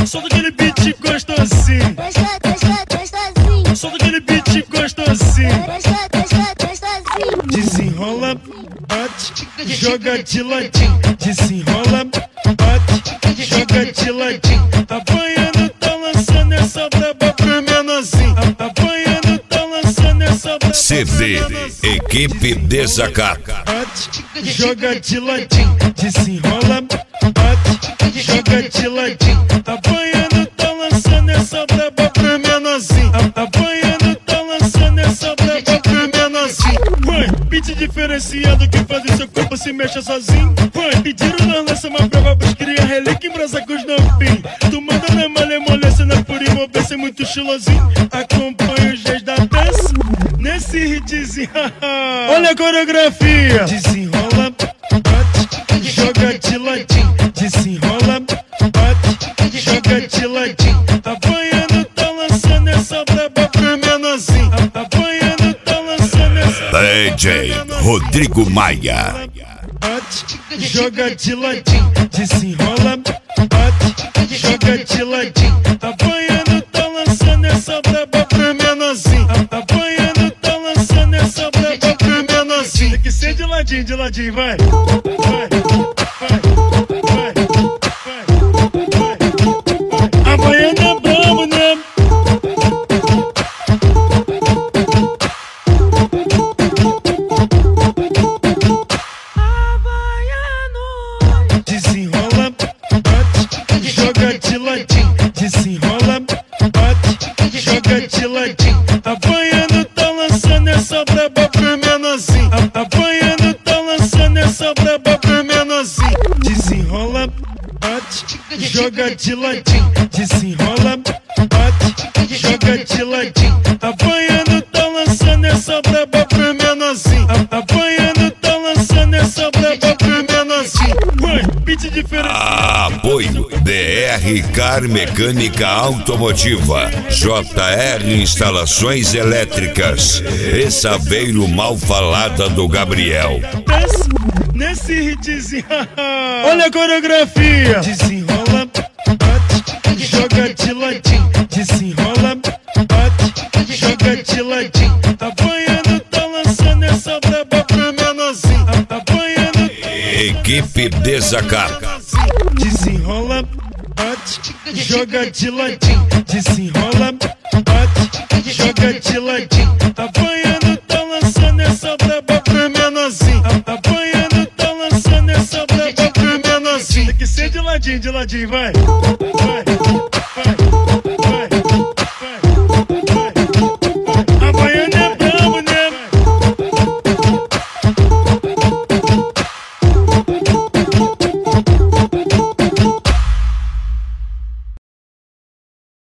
Solta aquele beat gostosinho. Solta aquele beat gostosinho. Desenrola, bate, joga de ladinho. Desenrola, bate, joga de ladinho. Tá banhando, tá lançando essa braba pro menorzinho. Tá banhando, tá lançando essa braba. CD Equipe Desacato. Bate, joga de ladinho. Desenrola, bate, joga de ladinho. Tá banhando, tá lançando essa braba pro menorzinho. Tá banhando, tá lançando essa braba pro menorzinho. Vai, beat diferenciado que faz o seu corpo se mexa sozinho. Vai, pediram nós lança uma brava pros cria relíquia em brasa com os novinhos. Tu manda na malemolência, na pura imobência, muito estilosinho. Acompanha os dias da dança nesse hitzinho. Olha a coreografia. Desenrola, bate, joga de ladinho. Desenrola, bate, joga de ladinho. Tá banhando, tá lançando essa braba pro menorzinho. Tá banhando, tá lançando essa DJ Rodrigo Maia. bate, joga de ladinho. Desenrola, bate, joga de ladinho. Tá banhando, tá lançando essa braba pro menorzinho. Tá banhando, tá lançando essa braba pro menorzinho. Tem que ser de ladinho, vai. Vai, vai, vai, vai, vai. A baiana é brabo, né? Desenrola, bate, joga de ladinho. Desenrola, bate, joga de ladinho. Tá banhando, tá lançando essa braba pro menorzinho. Tá banhando, tá lançando essa braba pro menorzinho. Desenrola, bate, joga de ladinho. Desenrola, bate, joga de ladinho. Tá banhando, tá lançando essa braba pro menorzinho. Tá banhando, tá lançando essa braba pro menorzinho. Vai, beat diferente. Apoio DR Car Mecânica Automotiva, JR Instalações Elétricas e Saveiro Mal Falada do Gabriel. Nesse hitzinho. Olha a coreografia. Desenrola, bate, joga de ladinho. Desenrola, bate, joga de ladinho. Tá banhando, tá lançando essa braba pro menorzinho. Tá banhando. Equipe Desacato. Desenrola, bate, joga de ladinho. Desenrola, bate, joga de ladinho. Tá banhando, tá lançando essa braba pro menorzinho. Tá banhando, tá lançando essa braba pro menorzinho. Tem que ser de ladinho, vai. Vai, vai.